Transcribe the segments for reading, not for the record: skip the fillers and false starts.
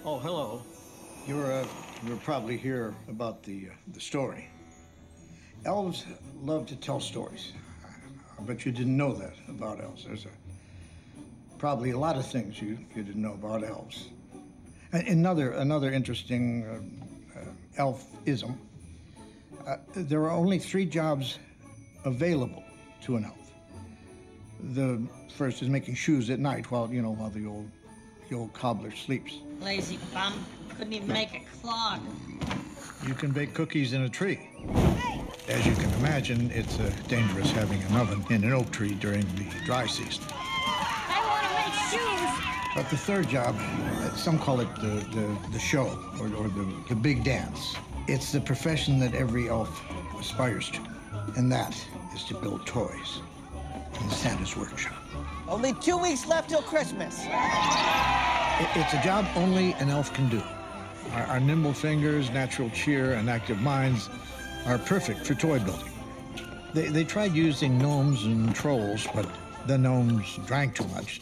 Oh, hello. You're probably here about the story. Elves love to tell stories. I bet you didn't know that about elves. There's probably a lot of things you didn't know about elves. Another interesting elf-ism. There are only 3 jobs available to an elf. The first is making shoes at night while the old cobbler sleeps. Lazy bum. Couldn't even make a clock. You can bake cookies in a tree. As you can imagine, it's dangerous having an oven in an oak tree during the dry season. I want to make shoes. But the third job, some call it the show or the big dance. It's the profession that every elf aspires to, and that is to build toys in Santa's workshop. Only 2 weeks left till Christmas. It's a job only an elf can do. Our nimble fingers, natural cheer, and active minds are perfect for toy building. They tried using gnomes and trolls, but the gnomes drank too much.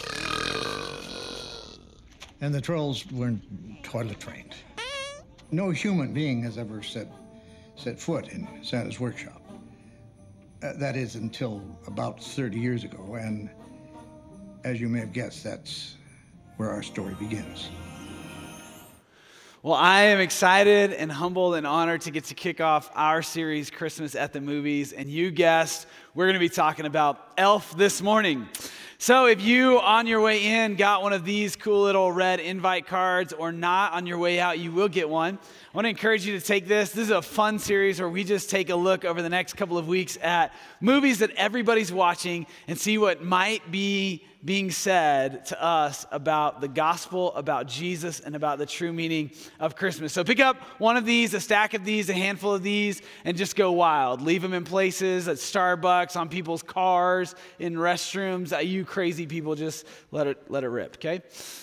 And the trolls weren't toilet trained. No human being has ever set foot in Santa's workshop. That is until about 30 years ago, and as you may have guessed, that's where our story begins. Well, I am excited and humbled and honored to get to kick off our series, Christmas at the Movies. And you guessed, we're going to be talking about Elf this morning. So if you, on your way in, got one of these cool little red invite cards or not, on your way out, you will get one. I want to encourage you to take this. This is a fun series where we just take a look over the next couple of weeks at movies that everybody's watching and see what might be being said to us about the gospel, about Jesus, and about the true meaning of Christmas. So pick up one of these, a stack of these, a handful of these, and just go wild. Leave them in places at Starbucks, on people's cars, in restrooms. You crazy people, just let it rip, okay?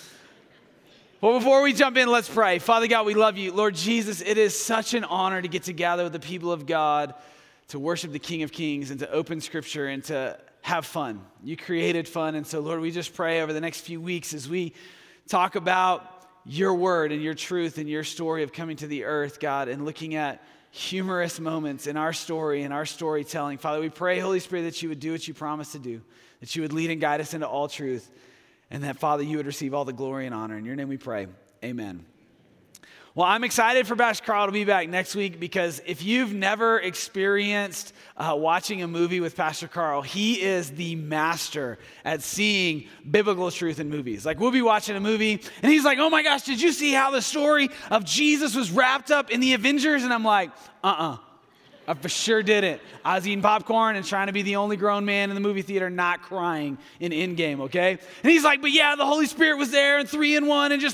Well, before we jump in, let's pray. Father God, we love you. Lord Jesus, it is such an honor to get together with the people of God, to worship the King of Kings, and to open Scripture, and to have fun. You created fun, and so, Lord, we just pray over the next few weeks as we talk about your word and your truth and your story of coming to the earth, God, and looking at humorous moments in our story and our storytelling. Father, we pray, Holy Spirit, that you would do what you promised to do, that you would lead and guide us into all truth, and that, Father, you would receive all the glory and honor. In your name we pray. Amen. Well, I'm excited for Pastor Carl to be back next week because if you've never experienced watching a movie with Pastor Carl, he is the master at seeing biblical truth in movies. Like, we'll be watching a movie, and he's like, oh my gosh, did you see how the story of Jesus was wrapped up in the Avengers? And I'm like, I for sure didn't. I was eating popcorn and trying to be the only grown man in the movie theater not crying in Endgame, okay? And he's like, but yeah, the Holy Spirit was there and 3 in 1 and just...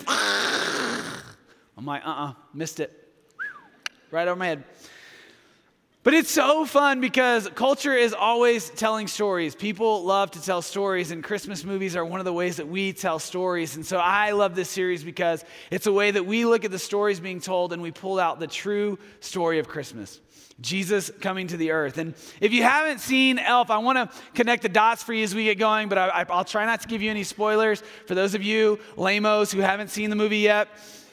I'm like, missed it. Right over my head. But it's so fun because culture is always telling stories. People love to tell stories, and Christmas movies are one of the ways that we tell stories. And so I love this series because it's a way that we look at the stories being told and we pull out the true story of Christmas. Jesus coming to the earth. And if you haven't seen Elf, I want to connect the dots for you as we get going, but I'll try not to give you any spoilers. For those of you lamos who haven't seen the movie yet,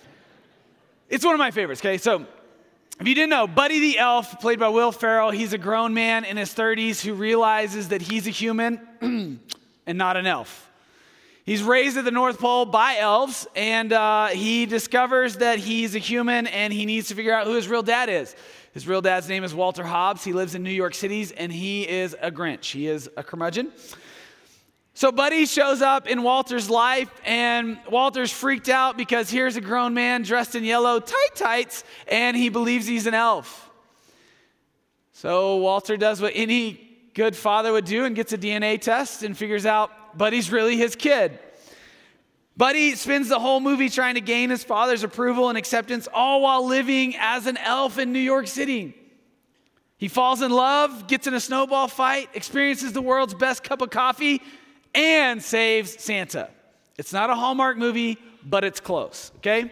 it's one of my favorites, okay? So if you didn't know, Buddy the Elf, played by Will Ferrell, he's a grown man in his 30s who realizes that he's a human and not an elf. He's raised at the North Pole by elves, and he discovers that he's a human and he needs to figure out who his real dad is. His real dad's name is Walter Hobbs. He lives in New York City, and he is a Grinch. He is a curmudgeon. So Buddy shows up in Walter's life, and Walter's freaked out because here's a grown man dressed in yellow tights, and he believes he's an elf. So Walter does what any good father would do and gets a DNA test and figures out Buddy's really his kid. Buddy spends the whole movie trying to gain his father's approval and acceptance, all while living as an elf in New York City. He falls in love, gets in a snowball fight, experiences the world's best cup of coffee, and saves Santa. It's not a Hallmark movie, but it's close, okay?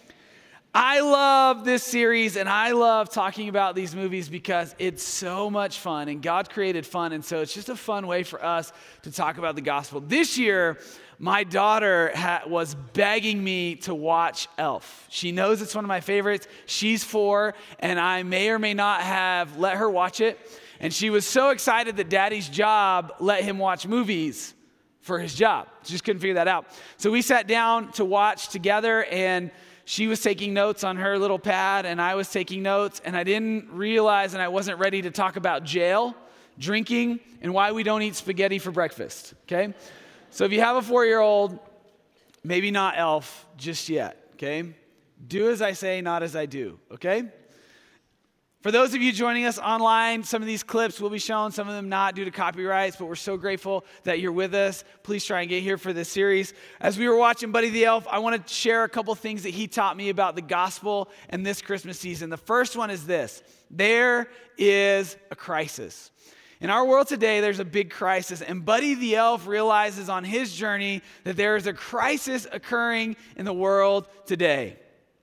I love this series, and I love talking about these movies because it's so much fun, and God created fun, and so it's just a fun way for us to talk about the gospel. This year, my daughter was begging me to watch Elf. She knows it's one of my favorites. She's 4, and I may or may not have let her watch it. And she was so excited that Daddy's job let him watch movies for his job. Just couldn't figure that out. So we sat down to watch together, and she was taking notes on her little pad, and I was taking notes, and I didn't realize, and I wasn't ready to talk about jail, drinking, and why we don't eat spaghetti for breakfast, okay? So if you have a 4-year-old, maybe not Elf just yet, okay? Do as I say, not as I do, okay? For those of you joining us online, some of these clips will be shown, some of them not due to copyrights, but we're so grateful that you're with us. Please try and get here for this series. As we were watching Buddy the Elf, I want to share a couple things that he taught me about the gospel and this Christmas season. The first one is this: there is a crisis. In our world today, there's a big crisis, and Buddy the Elf realizes on his journey that there is a crisis occurring in the world today.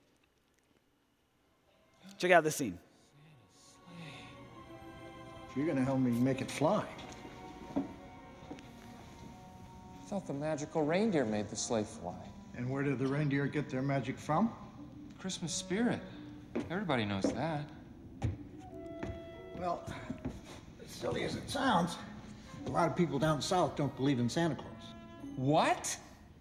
Check out this scene. You're going to help me make it fly. I thought the magical reindeer made the sleigh fly. And where do the reindeer get their magic from? Christmas spirit. Everybody knows that. Well, as silly as it sounds, a lot of people down south don't believe in Santa Claus. What?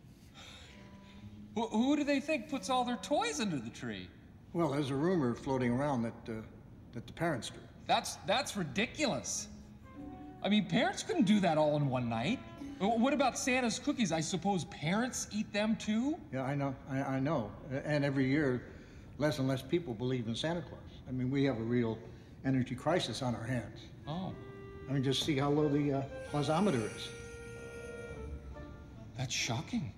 Who do they think puts all their toys under the tree? Well, there's a rumor floating around that the parents do. That's ridiculous. I mean, parents couldn't do that all in one night. What about Santa's cookies? I suppose parents eat them too? Yeah, I know. And every year, less and less people believe in Santa Claus. I mean, we have a real energy crisis on our hands. Oh. I mean, just see how low the Clausometer is. That's shocking.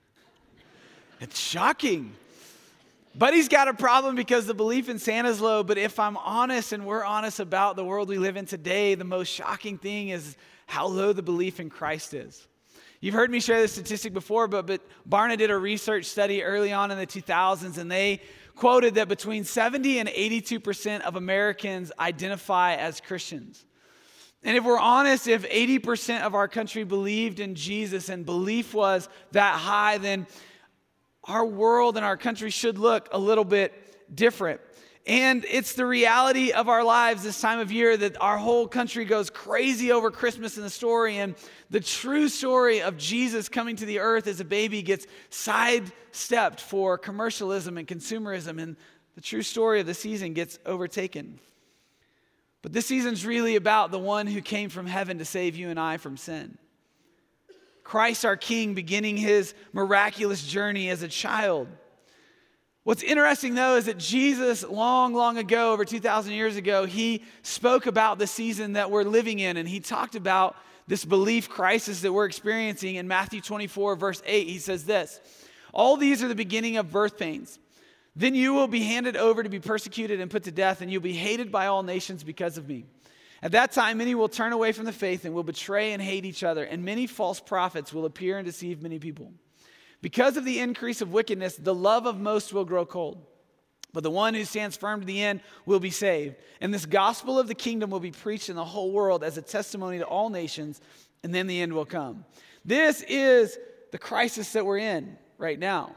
It's shocking. Buddy's got a problem because the belief in Santa's low, but if I'm honest and we're honest about the world we live in today, the most shocking thing is how low the belief in Christ is. You've heard me share this statistic before, but Barna did a research study early on in the 2000s, and they quoted that between 70 and 82% of Americans identify as Christians. And if we're honest, if 80% of our country believed in Jesus and belief was that high, then our world and our country should look a little bit different. And it's the reality of our lives this time of year that our whole country goes crazy over Christmas and the story. And the true story of Jesus coming to the earth as a baby gets sidestepped for commercialism and consumerism. And the true story of the season gets overtaken. But this season's really about the one who came from heaven to save you and I from sin. Christ our King beginning his miraculous journey as a child. What's interesting though is that Jesus long ago, over 2,000 years ago, he spoke about the season that we're living in, and he talked about this belief crisis that we're experiencing. In Matthew 24 verse 8, he says this: all these are the beginning of birth pains. Then you will be handed over to be persecuted and put to death, and you'll be hated by all nations because of me. At that time, many will turn away from the faith and will betray and hate each other, and many false prophets will appear and deceive many people. Because of the increase of wickedness, the love of most will grow cold. But the one who stands firm to the end will be saved. And this gospel of the kingdom will be preached in the whole world as a testimony to all nations, and then the end will come. This is the crisis that we're in right now.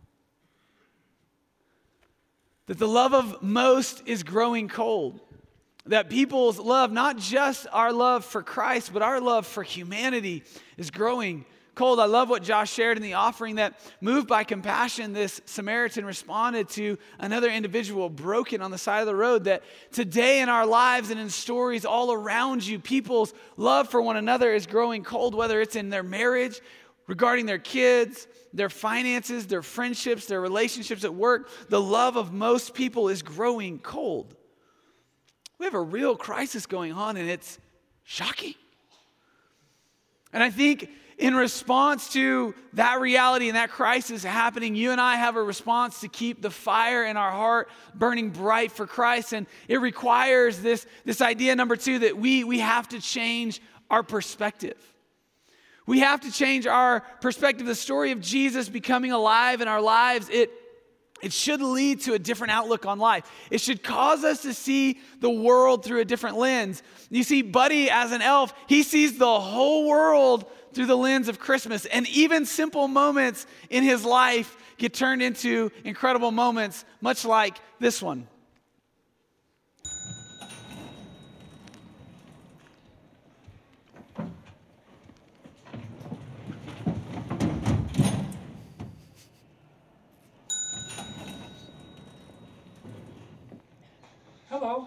That the love of most is growing cold. That people's love, not just our love for Christ, but our love for humanity is growing cold. I love what Josh shared in the offering, that moved by compassion, this Samaritan responded to another individual broken on the side of the road. That today in our lives and in stories all around you, people's love for one another is growing cold, whether it's in their marriage, regarding their kids, their finances, their friendships, their relationships at work. The love of most people is growing cold. We have a real crisis going on, and it's shocking. And I think in response to that reality and that crisis happening, you and I have a response to keep the fire in our heart burning bright for Christ. And it requires this idea, number 2, that we have to change our perspective. We have to change our perspective. The story of Jesus becoming alive in our lives, it should lead to a different outlook on life. It should cause us to see the world through a different lens. You see, Buddy, as an elf, he sees the whole world through the lens of Christmas. And even simple moments in his life get turned into incredible moments, much like this one. Hello.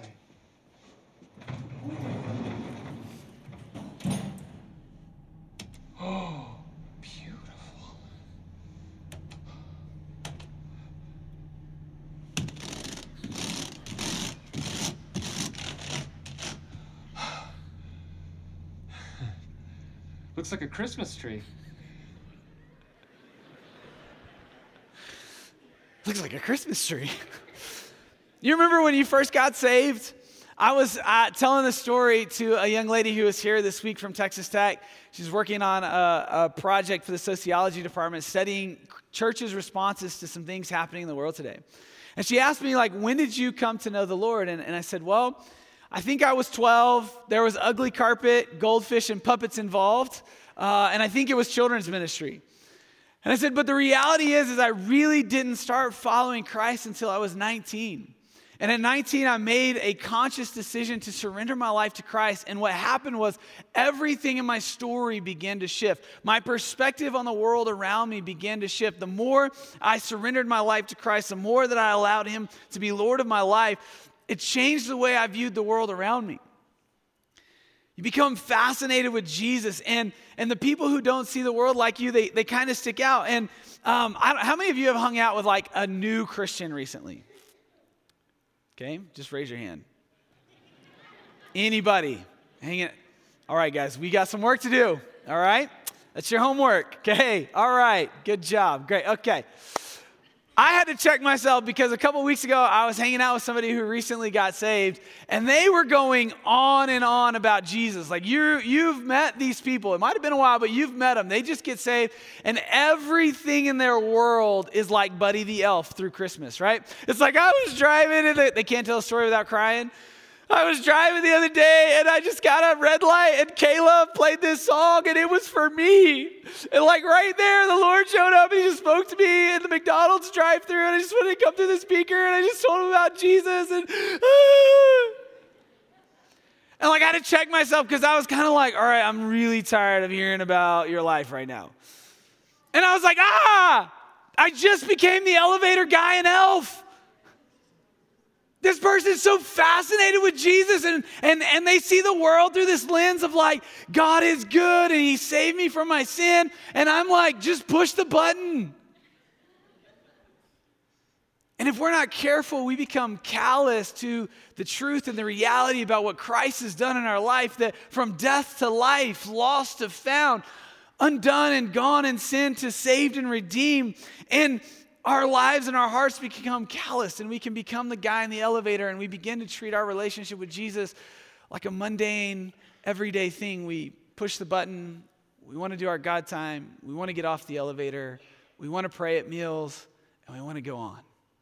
Oh, beautiful. Looks like a Christmas tree. Looks like a Christmas tree. You remember when you first got saved? I was telling the story to a young lady who was here this week from Texas Tech. She's working on a project for the sociology department, studying churches' responses to some things happening in the world today. And she asked me, like, when did you come to know the Lord? And I said, well, I think I was 12. There was ugly carpet, goldfish, and puppets involved. And I think it was children's ministry. And I said, but the reality is I really didn't start following Christ until I was 19. And at 19, I made a conscious decision to surrender my life to Christ. And what happened was everything in my story began to shift. My perspective on the world around me began to shift. The more I surrendered my life to Christ, the more that I allowed him to be Lord of my life, it changed the way I viewed the world around me. You become fascinated with Jesus, and the people who don't see the world like you, they kind of stick out. And how many of you have hung out with like a new Christian recently? Okay, just raise your hand. Anybody? Hang it. All right, guys, we got some work to do. All right? That's your homework. Okay, all right. Good job. Great. Okay. I had to check myself because a couple weeks ago, I was hanging out with somebody who recently got saved, and they were going on and on about Jesus. Like, you've met these people. It might have been a while, but you've met them. They just get saved, and everything in their world is like Buddy the Elf through Christmas, right? It's like I was driving, and they can't tell a story without crying. I was driving the other day, and I just got a red light, and Caleb played this song, and it was for me. And like right there, the Lord showed up, and he just spoke to me in the McDonald's drive-thru, and I just wanted to come through the speaker, and I just told him about Jesus, and like I had to check myself, because I was kind of like, all right, I'm really tired of hearing about your life right now. And I was like, I just became the elevator guy in Elf. This person is so fascinated with Jesus, and they see the world through this lens of like, God is good and he saved me from my sin. And I'm like, just push the button. And if we're not careful, we become callous to the truth and the reality about what Christ has done in our life, that from death to life, lost to found, undone and gone in sin to saved and redeemed. And our lives and our hearts become callous, and we can become the guy in the elevator, and we begin to treat our relationship with Jesus like a mundane, everyday thing. We push the button. We want to do our God time. We want to get off the elevator. We want to pray at meals, and we want to go on.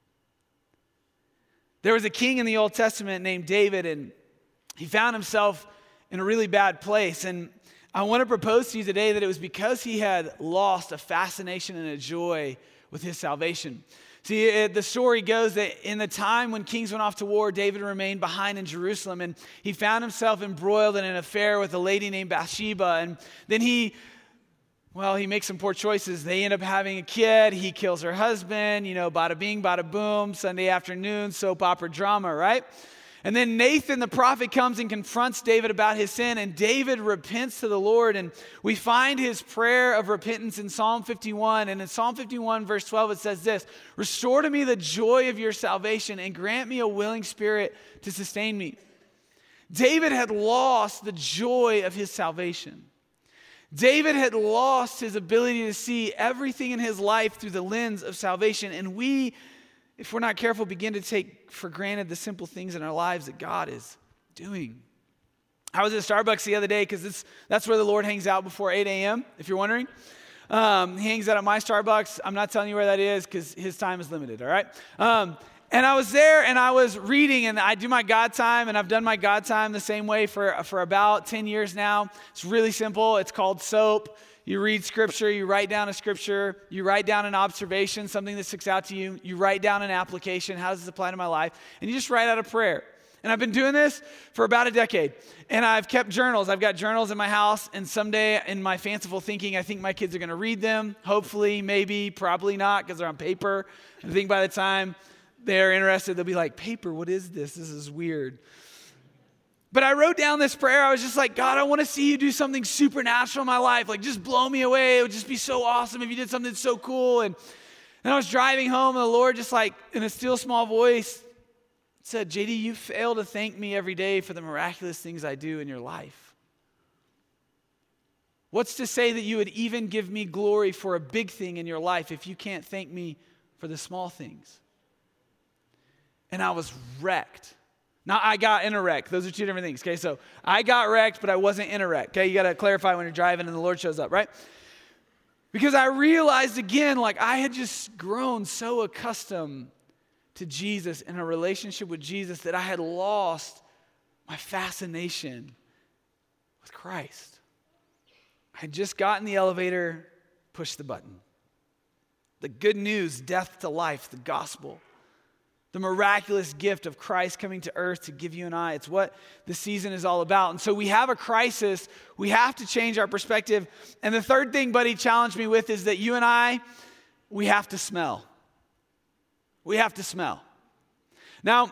There was a king in the Old Testament named David, and he found himself in a really bad place. And I want to propose to you today that it was because he had lost a fascination and a joy with his salvation. See, the story goes that in the time when kings went off to war, David remained behind in Jerusalem, and he found himself embroiled in an affair with a lady named Bathsheba. And then he makes some poor choices. They end up having a kid. He kills her husband. Bada bing, bada boom, Sunday afternoon, soap opera drama, right? And then Nathan the prophet comes and confronts David about his sin, and David repents to the Lord. And we find his prayer of repentance in Psalm 51. And in Psalm 51, verse 12, it says this: "Restore to me the joy of your salvation and grant me a willing spirit to sustain me." David had lost the joy of his salvation. David had lost his ability to see everything in his life through the lens of salvation. And we, if we're not careful, begin to take for granted the simple things in our lives that God is doing. I was at Starbucks the other day because that's where the Lord hangs out before 8 a.m., if you're wondering. He hangs out at my Starbucks. I'm not telling you where that is because his time is limited, all right? And I was there and I was reading, and I do my God time, and I've done my God time the same way for about 10 years now. It's really simple. It's called SOAP. You read scripture, you write down a scripture, you write down an observation, something that sticks out to you, you write down an application, how does this apply to my life, and you just write out a prayer. And I've been doing this for about a decade, and I've kept journals. I've got journals in my house, and someday in my fanciful thinking, I think my kids are going to read them. Hopefully, maybe, probably not, because they're on paper. I think by the time they're interested, they'll be like, paper, what is this? This is weird. But I wrote down this prayer. I was just like, God, I want to see you do something supernatural in my life. Like, just blow me away. It would just be so awesome if you did something so cool. And then I was driving home, and the Lord just like, in a still small voice, said, JD, you fail to thank me every day for the miraculous things I do in your life. What's to say that you would even give me glory for a big thing in your life if you can't thank me for the small things? And I was wrecked. Now, I got in a wreck. Those are two different things, okay? So I got wrecked, but I wasn't in a wreck, okay? You got to clarify when you're driving and the Lord shows up, right? Because I realized again, like I had just grown so accustomed to Jesus and a relationship with Jesus that I had lost my fascination with Christ. I had just gotten in the elevator, pushed the button. The good news, death to life, the gospel. The miraculous gift of Christ coming to earth to give you and I. It's what the season is all about. And so we have a crisis. We have to change our perspective. And the third thing Buddy challenged me with is that you and I, we have to smell. We have to smell. Now,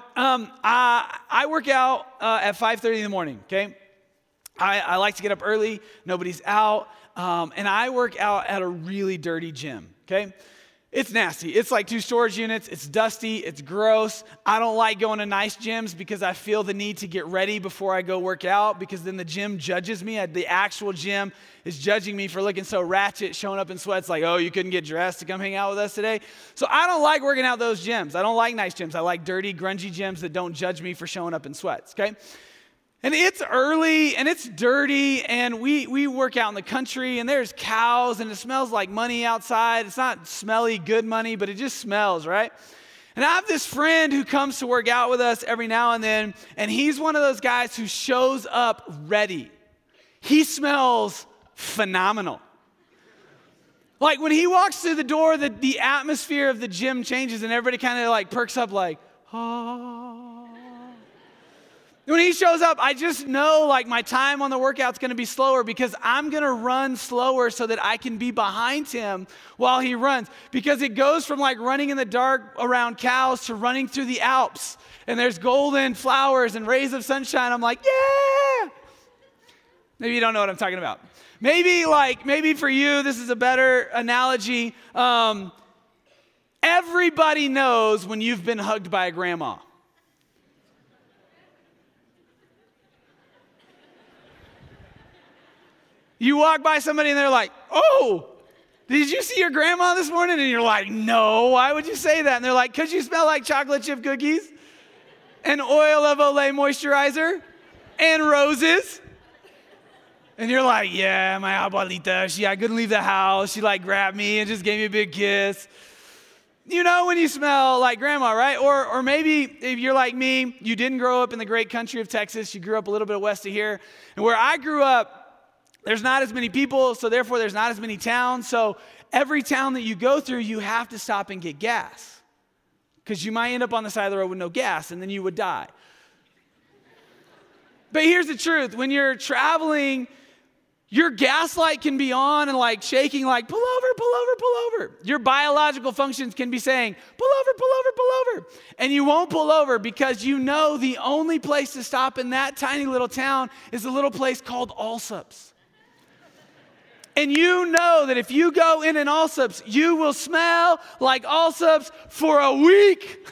I work out at 5:30 in the morning, okay? I like to get up early. Nobody's out. And I work out at a really dirty gym, okay? It's nasty. It's like 2 storage units. It's dusty. It's gross. I don't like going to nice gyms because I feel the need to get ready before I go work out, because then the gym judges me. The actual gym is judging me for looking so ratchet, showing up in sweats like, oh, you couldn't get dressed to come hang out with us today. So I don't like working out those gyms. I don't like nice gyms. I like dirty, grungy gyms that don't judge me for showing up in sweats, okay? And it's early and it's dirty, and we work out in the country, and there's cows, and it smells like money outside. It's not smelly, good money, but it just smells, right? And I have this friend who comes to work out with us every now and then, and he's one of those guys who shows up ready. He smells phenomenal. Like when he walks through the door, the atmosphere of the gym changes, and everybody kind of like perks up like, oh. When he shows up, I just know like my time on the workout's going to be slower, because I'm going to run slower so that I can be behind him while he runs. Because it goes from like running in the dark around cows to running through the Alps, and there's golden flowers and rays of sunshine. I'm like, yeah. Maybe you don't know what I'm talking about. Maybe for you, this is a better analogy. Everybody knows when you've been hugged by a grandma. You walk by somebody and they're like, oh, did you see your grandma this morning? And you're like, no, why would you say that? And they're like, because you smell like chocolate chip cookies and oil of Olay moisturizer and roses. And you're like, yeah, my abuelita, I couldn't leave the house. She like grabbed me and just gave me a big kiss. You know when you smell like grandma, right? Or maybe if you're like me, you didn't grow up in the great country of Texas. You grew up a little bit west of here. And where I grew up, there's not as many people, so therefore there's not as many towns. So every town that you go through, you have to stop and get gas, because you might end up on the side of the road with no gas, and then you would die. But here's the truth. When you're traveling, your gas light can be on and like shaking like, pull over, pull over, pull over. Your biological functions can be saying, pull over, pull over, pull over. And you won't pull over because you know the only place to stop in that tiny little town is a little place called Allsup's. And you know that if you go in an Allsup's, you will smell like Allsup's for a week.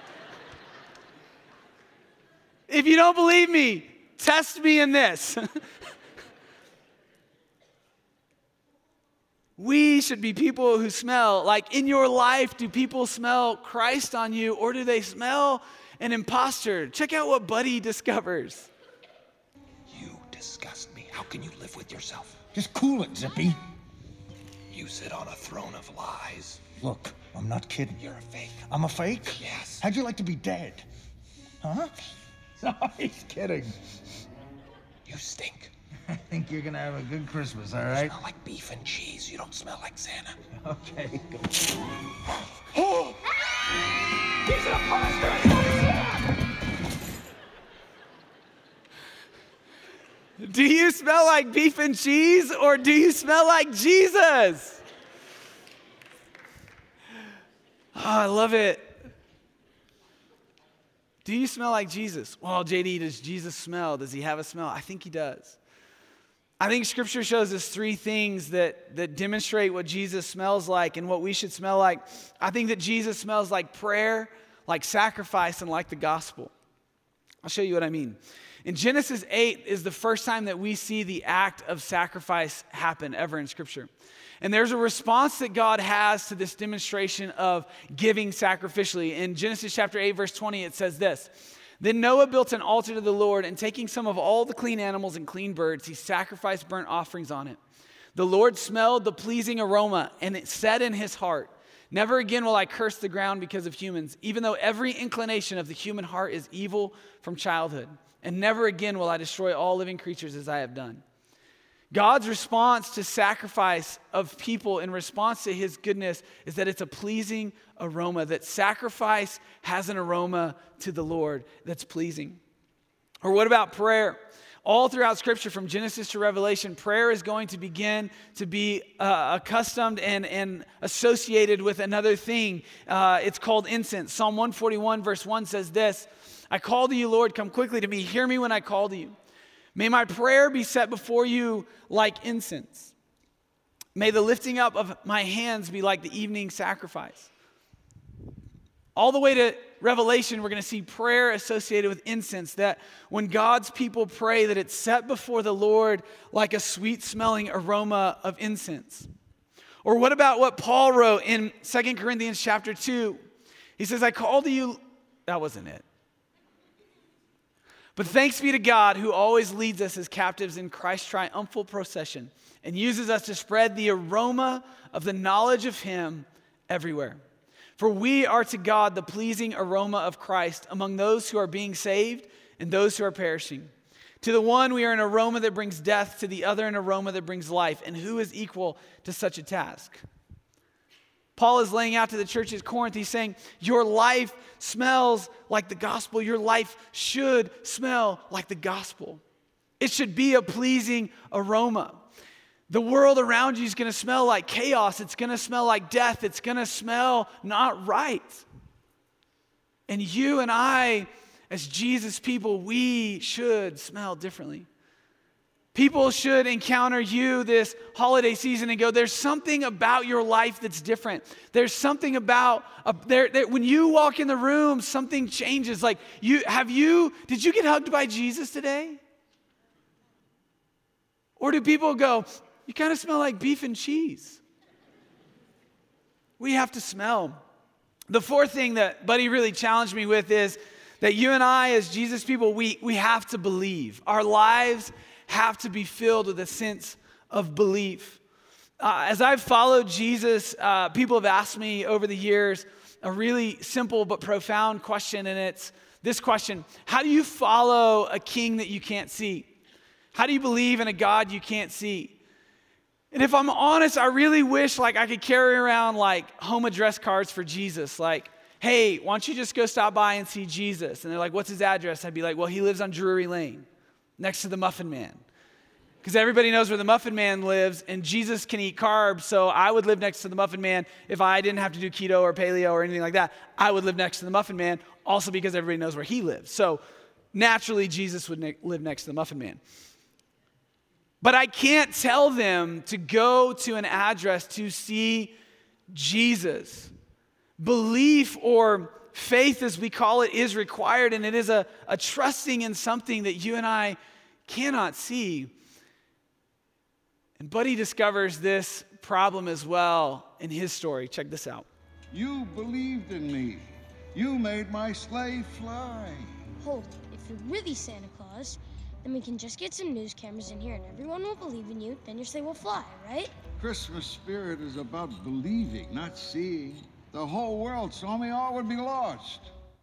If you don't believe me, test me in this. We should be people who smell. Like in your life, do people smell Christ on you, or do they smell an imposter? Check out what Buddy discovers. You disgust me. How can you live with yourself? Just cool it, Zippy. You sit on a throne of lies. Look, I'm not kidding. You're a fake. I'm a fake? Yes. How'd you like to be dead? Huh? No, he's kidding. You stink. I think you're gonna have a good Christmas, all You right? smell like beef and cheese. You don't smell like Santa. Okay. Oh! He's an imposter! It's not Santa! Do you smell like beef and cheese, or do you smell like Jesus? Oh, I love it. Do you smell like Jesus? Well, JD, does Jesus smell? Does he have a smell? I think he does. I think Scripture shows us three things that demonstrate what Jesus smells like and what we should smell like. I think that Jesus smells like prayer, like sacrifice, and like the gospel. I'll show you what I mean. In Genesis 8 is the first time that we see the act of sacrifice happen ever in Scripture. And there's a response that God has to this demonstration of giving sacrificially. In Genesis chapter 8, verse 20, it says this: Then Noah built an altar to the Lord, and taking some of all the clean animals and clean birds, he sacrificed burnt offerings on it. The Lord smelled the pleasing aroma, and it said in his heart, Never again will I curse the ground because of humans, even though every inclination of the human heart is evil from childhood. And never again will I destroy all living creatures as I have done. God's response to sacrifice of people in response to his goodness is that it's a pleasing aroma, that sacrifice has an aroma to the Lord that's pleasing. Or what about prayer? All throughout Scripture, from Genesis to Revelation, prayer is going to begin to be accustomed and associated with another thing. It's called incense. Psalm 141 verse 1 says this: I call to you, Lord, come quickly to me. Hear me when I call to you. May my prayer be set before you like incense. May the lifting up of my hands be like the evening sacrifice. All the way to Revelation, we're going to see prayer associated with incense, that when God's people pray, that it's set before the Lord like a sweet-smelling aroma of incense. Or what about what Paul wrote in 2 Corinthians chapter 2? He says, I call to you... That wasn't it. But thanks be to God who always leads us as captives in Christ's triumphal procession and uses us to spread the aroma of the knowledge of him everywhere. For we are to God the pleasing aroma of Christ among those who are being saved and those who are perishing. To the one we are an aroma that brings death, to the other an aroma that brings life. And who is equal to such a task? Paul is laying out to the church at Corinth, he's saying, your life smells like the gospel. Your life should smell like the gospel. It should be a pleasing aroma. The world around you is going to smell like chaos. It's going to smell like death. It's going to smell not right. And you and I, as Jesus people, we should smell differently. People should encounter you this holiday season and go, there's something about your life that's different. There's something about, when you walk in the room, something changes. Like, did you get hugged by Jesus today? Or do people go, you kind of smell like beef and cheese? We have to smell. The fourth thing that Buddy really challenged me with is that you and I, as Jesus people, we have to believe. Our lives have to be filled with a sense of belief. As I've followed Jesus, people have asked me over the years a really simple but profound question, and it's this question: how do you follow a king that you can't see? How do you believe in a God you can't see? And if I'm honest, I really wish I could carry around home address cards for Jesus. Like, hey, why don't you just go stop by and see Jesus? And they're like, what's his address? I'd be like, well, he lives on Drury Lane, next to the Muffin Man. Because everybody knows where the Muffin Man lives, and Jesus can eat carbs, so I would live next to the Muffin Man. If I didn't have to do keto or paleo or anything like that, I would live next to the Muffin Man, also because everybody knows where he lives. So naturally, Jesus would live next to the Muffin Man. But I can't tell them to go to an address to see Jesus. Belief, or faith as we call it, is required, and it is a trusting in something that you and I cannot see. And Buddy discovers this problem as well in his story. Check this out. You believed in me. You made my sleigh fly. Hold, if you're really Santa Claus, then we can just get some news cameras in here and everyone will believe in you, then your sleigh will fly, right? Christmas spirit is about believing, not seeing. the whole world saw me, all would be lost.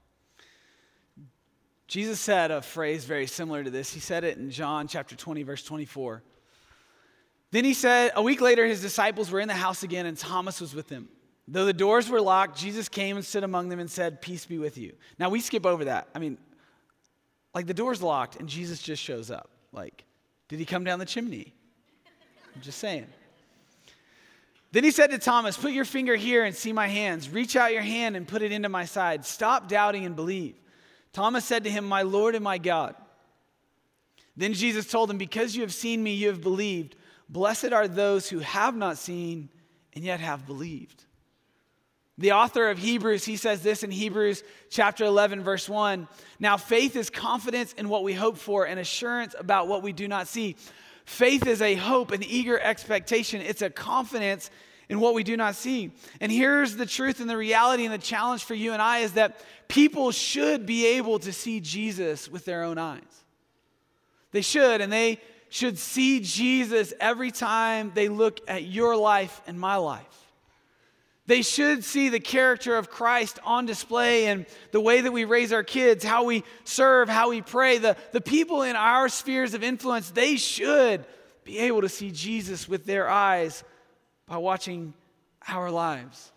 Jesus said a phrase very similar to this. He said it in John chapter 20, verse 24. Then he said, a week later, his disciples were in the house again, and Thomas was with them. Though the doors were locked, Jesus came and stood among them and said, peace be with you. Now, we skip over that. I mean, like the door's locked, and Jesus just shows up. Like, did he come down the chimney? I'm just saying. Then he said to Thomas, put your finger here and see my hands. Reach out your hand and put it into my side. Stop doubting and believe. Thomas said to him, my Lord and my God. Then Jesus told him, because you have seen me, you have believed. Blessed are those who have not seen and yet have believed. The author of Hebrews, he says this in Hebrews chapter 11, verse 1. Now faith is confidence in what we hope for and assurance about what we do not see. Faith is a hope, an eager expectation. It's a confidence in what we do not see. And here's the truth and the reality and the challenge for you and I is that people should be able to see Jesus with their own eyes. They should, and they should see Jesus every time they look at your life and my life. They should see the character of Christ on display in the way that we raise our kids, how we serve, how we pray. The people in our spheres of influence, they should be able to see Jesus with their eyes by watching our lives.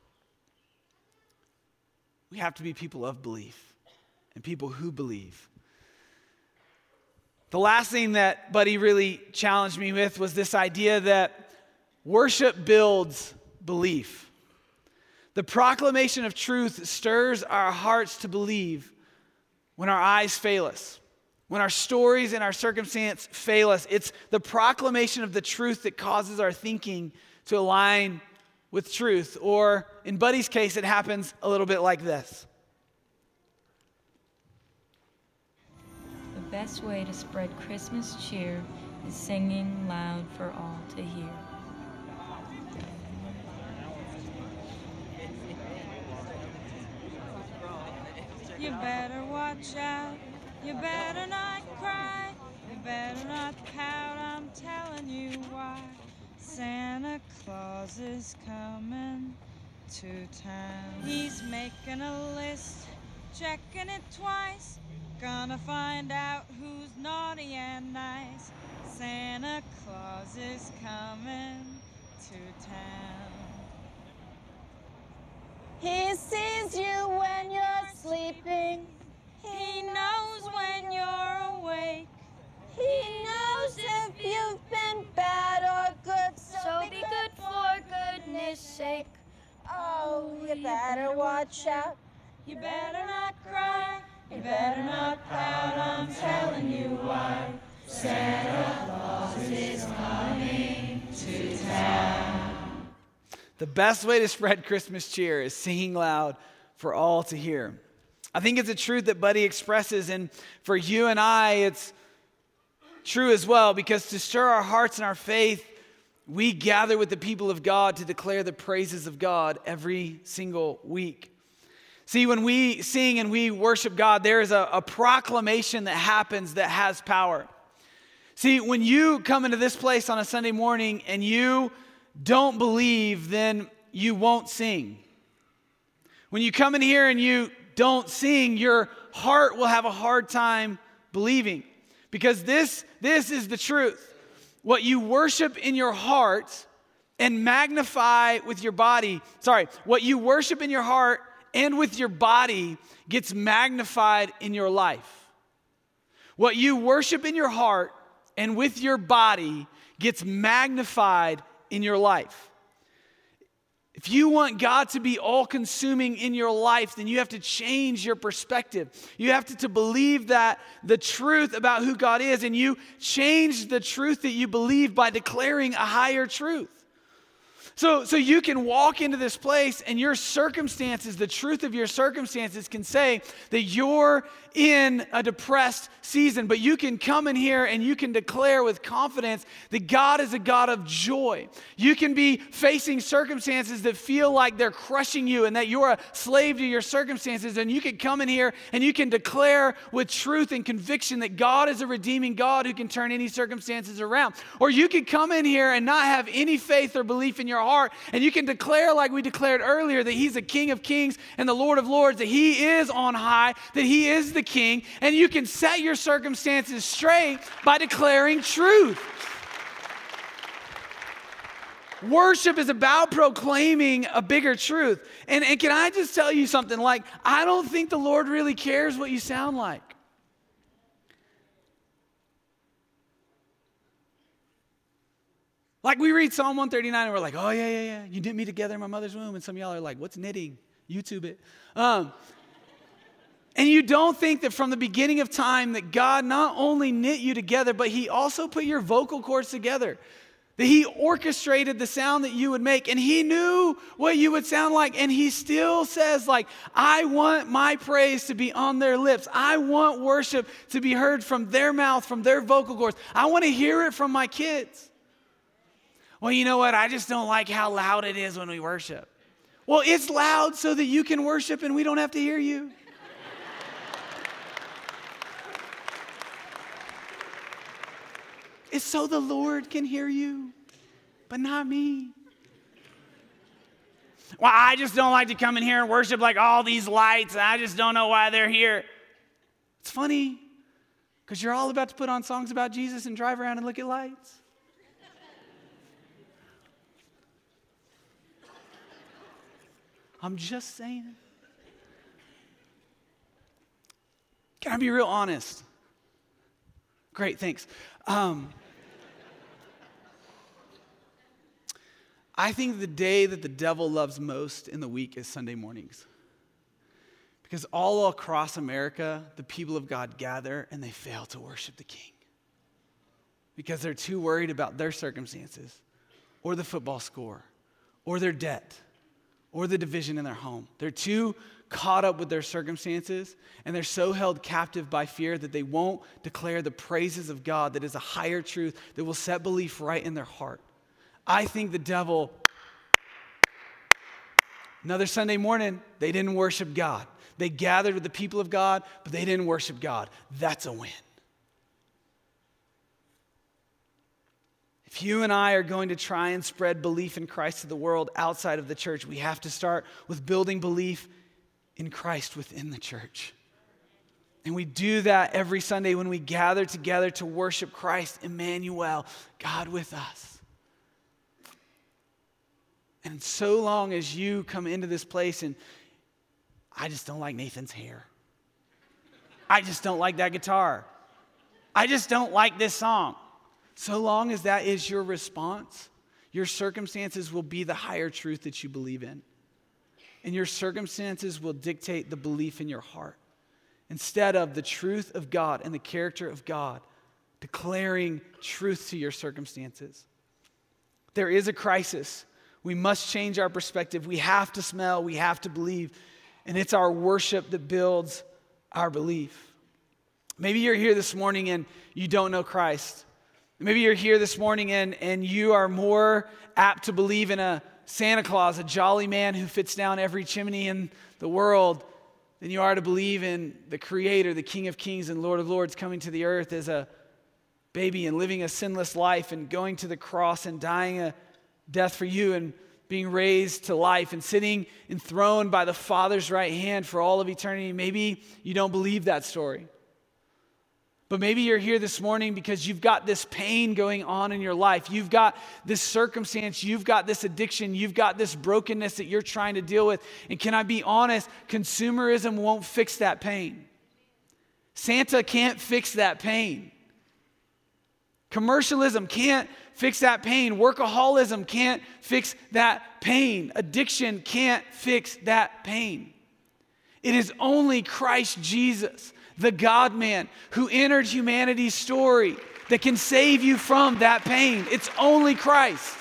We have to be people of belief and people who believe. The last thing that Buddy really challenged me with was this idea that worship builds belief. The proclamation of truth stirs our hearts to believe when our eyes fail us, when our stories and our circumstance fail us. It's the proclamation of the truth that causes our thinking to align with truth. Or in Buddy's case, it happens a little bit like this. The best way to spread Christmas cheer is singing loud for all to hear. You better watch out, you better not cry, you better not pout, I'm telling you why. Santa Claus is coming to town. He's making a list, checking it twice, gonna find out who's naughty and nice. Santa Claus is coming to town. He sees you when you're sleeping. He knows when you're awake. He knows if you've been bad or good. So be good for goodness sake. Oh, you better watch out. You better not cry. You better not pout. I'm telling you why. Santa Claus is coming to town. The best way to spread Christmas cheer is singing loud for all to hear. I think it's a truth that Buddy expresses, and for you and I, it's true as well, because to stir our hearts and our faith, we gather with the people of God to declare the praises of God every single week. See, when we sing and we worship God, there is a proclamation that happens that has power. See, when you come into this place on a Sunday morning and you don't believe, then you won't sing. When you come in here and you don't sing, your heart will have a hard time believing. Because this is the truth. What you worship in your heart and magnify with your body, what you worship in your heart and with your body gets magnified in your life. What you worship in your heart and with your body gets magnified in your life. If you want God to be all-consuming in your life, then you have to change your perspective. You have to believe that the truth about who God is, and you change the truth that you believe by declaring a higher truth. So you can walk into this place and your circumstances, the truth of your circumstances can say that you're in a depressed season, but you can come in here and you can declare with confidence that God is a God of joy. You can be facing circumstances that feel like they're crushing you and that you're a slave to your circumstances, and you can come in here and you can declare with truth and conviction that God is a redeeming God who can turn any circumstances around. Or you can come in here and not have any faith or belief in your heart heart. And you can declare, like we declared earlier, that he's the King of Kings and the Lord of Lords, that he is on high, that he is the King. And you can set your circumstances straight by declaring truth. Worship is about proclaiming a bigger truth. And can I just tell you something? Like, I don't think the Lord really cares what you sound like. Like, we read Psalm 139 and we're like, oh, yeah. You knit me together in my mother's womb. And some of y'all are like, what's knitting? YouTube it. And you don't think that from the beginning of time that God not only knit you together, but he also put your vocal cords together. That he orchestrated the sound that you would make, and he knew what you would sound like, and he still says, like, I want my praise to be on their lips. I want worship to be heard from their mouth, from their vocal cords. I want to hear it from my kids. Well, you know what? I just don't like how loud it is when we worship. Well, it's loud so that you can worship and we don't have to hear you. It's so the Lord can hear you, but not me. Well, I just don't like to come in here and worship like all these lights, and I just don't know why they're here. It's funny, because you're all about to put on songs about Jesus and drive around and look at lights. I'm just saying. Can I be real honest? Great, thanks. I think the day that the devil loves most in the week is Sunday mornings. Because all across America, the people of God gather and they fail to worship the King. Because they're too worried about their circumstances, or the football score, or their debt, or the division in their home. They're too caught up with their circumstances, and they're so held captive by fear that they won't declare the praises of God that is a higher truth that will set belief right in their heart. I think the devil, another Sunday morning, they didn't worship God. They gathered with the people of God, but they didn't worship God. That's a win. If you and I are going to try and spread belief in Christ to the world outside of the church, we have to start with building belief in Christ within the church. And we do that every Sunday when we gather together to worship Christ, Emmanuel, God with us. And so long as you come into this place and I just don't like Nathan's hair. I just don't like that guitar. I just don't like this song. So long as that is your response, your circumstances will be the higher truth that you believe in. And your circumstances will dictate the belief in your heart. Instead of the truth of God and the character of God declaring truth to your circumstances. There is a crisis. We must change our perspective. We have to smell. We have to believe. And it's our worship that builds our belief. Maybe you're here this morning and you don't know Christ. Maybe you're here this morning and you are more apt to believe in a Santa Claus, a jolly man who fits down every chimney in the world, than you are to believe in the Creator, the King of Kings and Lord of Lords, coming to the earth as a baby and living a sinless life and going to the cross and dying a death for you and being raised to life and sitting enthroned by the Father's right hand for all of eternity. Maybe you don't believe that story. But maybe you're here this morning because you've got this pain going on in your life. You've got this circumstance. You've got this addiction. You've got this brokenness that you're trying to deal with. And can I be honest? Consumerism won't fix that pain. Santa can't fix that pain. Commercialism can't fix that pain. Workaholism can't fix that pain. Addiction can't fix that pain. It is only Christ Jesus, the God-man, who entered humanity's story that can save you from that pain. It's only Christ.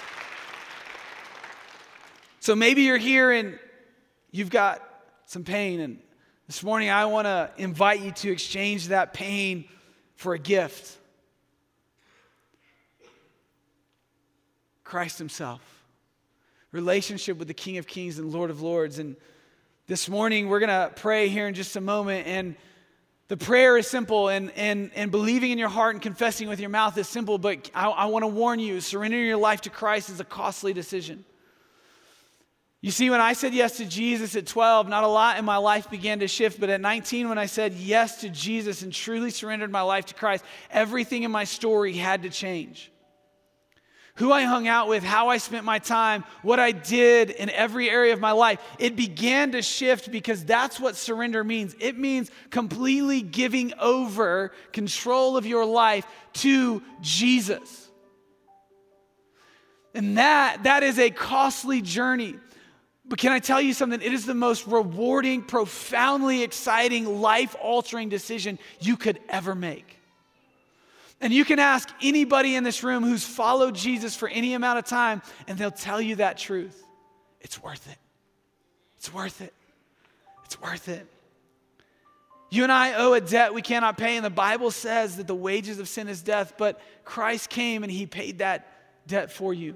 So maybe you're here and you've got some pain, and this morning I want to invite you to exchange that pain for a gift. Christ himself. Relationship with the King of Kings and Lord of Lords. And this morning we're going to pray here in just a moment, and the prayer is simple, and believing in your heart and confessing with your mouth is simple, but I want to warn you, surrendering your life to Christ is a costly decision. You see, when I said yes to Jesus at 12, not a lot in my life began to shift. But at 19, when I said yes to Jesus and truly surrendered my life to Christ, everything in my story had to change. Who I hung out with, how I spent my time, what I did in every area of my life, it began to shift because that's what surrender means. It means completely giving over control of your life to Jesus. And that is a costly journey. But can I tell you something? It is the most rewarding, profoundly exciting, life-altering decision you could ever make. And you can ask anybody in this room who's followed Jesus for any amount of time, and they'll tell you that truth. It's worth it. It's worth it. It's worth it. You and I owe a debt we cannot pay, and the Bible says that the wages of sin is death, but Christ came and he paid that debt for you.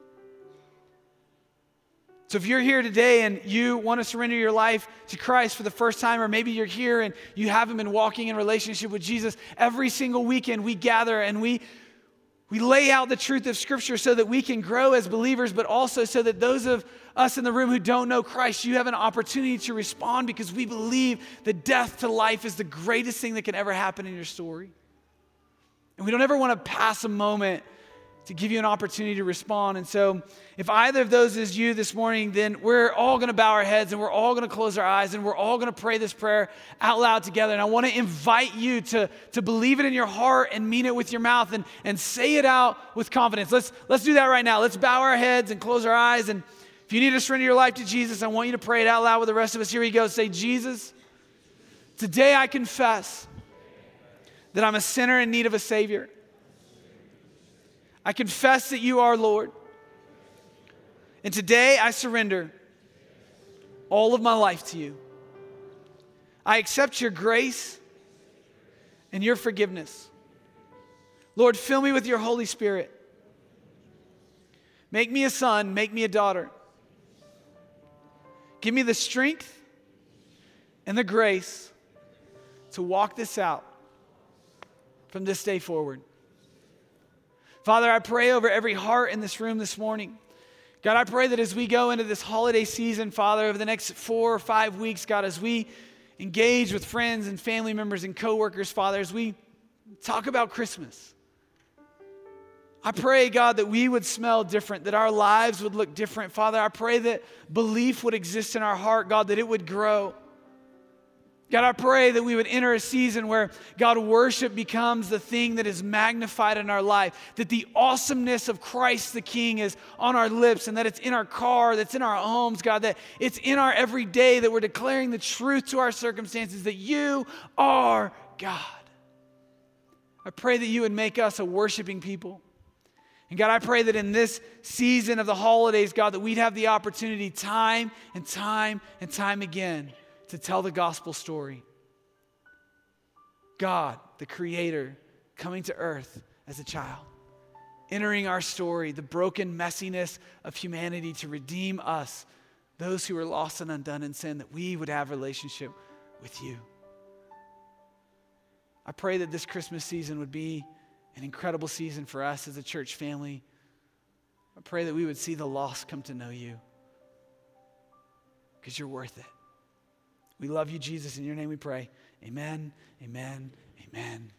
So if you're here today and you want to surrender your life to Christ for the first time, or maybe you're here and you haven't been walking in relationship with Jesus, every single weekend we gather and we lay out the truth of Scripture so that we can grow as believers, but also so that those of us in the room who don't know Christ, you have an opportunity to respond, because we believe that death to life is the greatest thing that can ever happen in your story. And we don't ever want to pass a moment to give you an opportunity to respond. And so if either of those is you this morning, then we're all going to bow our heads and we're all going to close our eyes and we're all going to pray this prayer out loud together. And I want to invite you to believe it in your heart and mean it with your mouth and say it out with confidence. Let's do that right now. Let's bow our heads and close our eyes. And if you need to surrender your life to Jesus, I want you to pray it out loud with the rest of us. Here we go. Say, Jesus, today I confess that I'm a sinner in need of a Savior. I confess that you are Lord. And today I surrender all of my life to you. I accept your grace and your forgiveness. Lord, fill me with your Holy Spirit. Make me a son, make me a daughter. Give me the strength and the grace to walk this out from this day forward. Father, I pray over every heart in this room this morning. God, I pray that as we go into this holiday season, Father, over the next 4 or 5 weeks, God, as we engage with friends and family members and coworkers, Father, as we talk about Christmas, I pray, God, that we would smell different, that our lives would look different. Father, I pray that belief would exist in our heart, God, that it would grow. God, I pray that we would enter a season where, God, worship becomes the thing that is magnified in our life, that the awesomeness of Christ the King is on our lips, and that it's in our car, that's in our homes, God, that it's in our everyday, that we're declaring the truth to our circumstances, that you are God. I pray that you would make us a worshiping people. And God, I pray that in this season of the holidays, God, that we'd have the opportunity time and time and time again to tell the gospel story. God, the Creator, coming to earth as a child, entering our story, the broken messiness of humanity to redeem us, those who are lost and undone in sin, that we would have a relationship with you. I pray that this Christmas season would be an incredible season for us as a church family. I pray that we would see the lost come to know you, because you're worth it. We love you, Jesus. In your name we pray. Amen, amen, amen.